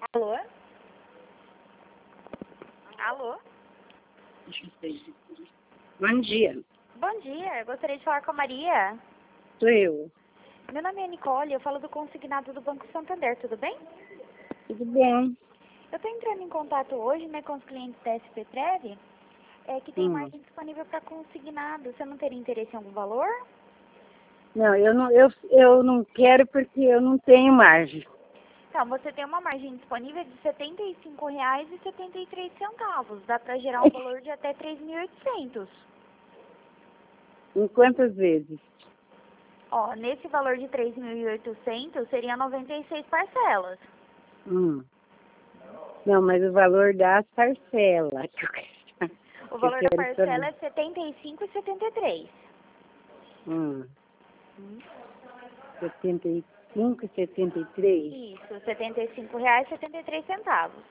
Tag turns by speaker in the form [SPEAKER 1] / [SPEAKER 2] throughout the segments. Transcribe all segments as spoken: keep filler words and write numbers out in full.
[SPEAKER 1] Alô? Alô?
[SPEAKER 2] Bom dia,
[SPEAKER 1] Bom dia, eu gostaria de falar com a Maria.
[SPEAKER 2] sou eu.
[SPEAKER 1] Meu nome é Nicole, eu falo do consignado do Banco Santander, tudo bem?
[SPEAKER 2] Tudo bem?
[SPEAKER 1] Eu estou entrando em contato hoje, né, com os clientes da S P Trev, é, que tem
[SPEAKER 2] Hum.
[SPEAKER 1] margem disponível para consignado. Você não teria interesse em algum valor?
[SPEAKER 2] Não, eu não, eu, eu não quero porque eu não tenho margem.
[SPEAKER 1] Então, você tem uma margem disponível de setenta e cinco reais e setenta e três centavos. Dá para gerar um valor de até três mil e oitocentos.
[SPEAKER 2] Em quantas vezes?
[SPEAKER 1] Ó, nesse valor de três mil e oitocentos, seriam noventa e seis parcelas.
[SPEAKER 2] Hum. Não, mas o valor das parcelas.
[SPEAKER 1] O
[SPEAKER 2] que eu
[SPEAKER 1] valor da
[SPEAKER 2] quero
[SPEAKER 1] parcela
[SPEAKER 2] saber.
[SPEAKER 1] é setenta e cinco e setenta e três.
[SPEAKER 2] Hum. setenta e cinco e setenta e três.
[SPEAKER 1] Isso, setenta e cinco reais e setenta e três centavos.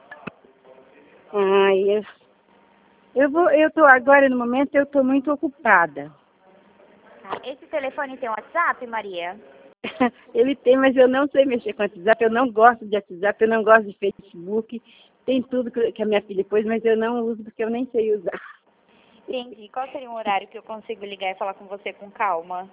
[SPEAKER 2] Ah, eu, eu vou, eu tô agora no momento eu tô muito ocupada.
[SPEAKER 1] Esse telefone tem WhatsApp, Maria?
[SPEAKER 2] Ele tem, mas eu não sei mexer com WhatsApp, eu não gosto de WhatsApp, eu não gosto de Facebook. Tem tudo que que a minha filha pôs, mas eu não uso porque eu nem sei usar.
[SPEAKER 1] Entendi. Qual seria um horário que eu consigo ligar e falar com você com calma?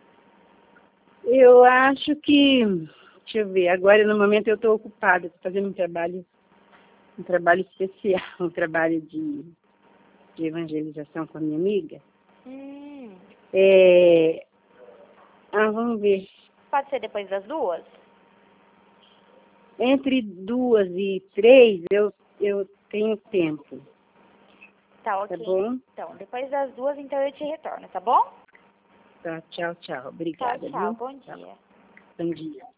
[SPEAKER 2] Eu acho que, deixa eu ver, agora no momento eu estou ocupada, estou fazendo um trabalho, um trabalho especial, um trabalho de, de evangelização com a minha amiga.
[SPEAKER 1] Hum,
[SPEAKER 2] É, ah, vamos ver,
[SPEAKER 1] pode ser depois das duas?
[SPEAKER 2] entre duas e três eu, eu tenho tempo,
[SPEAKER 1] Tá,
[SPEAKER 2] tá
[SPEAKER 1] ok.
[SPEAKER 2] bom?
[SPEAKER 1] Então, depois das duas, então eu te retorno, tá bom?
[SPEAKER 2] Tá, tchau, tchau.
[SPEAKER 1] Tchau,
[SPEAKER 2] Obrigada,
[SPEAKER 1] tchau.
[SPEAKER 2] viu?
[SPEAKER 1] Bom
[SPEAKER 2] Tá,
[SPEAKER 1] dia.
[SPEAKER 2] bom dia.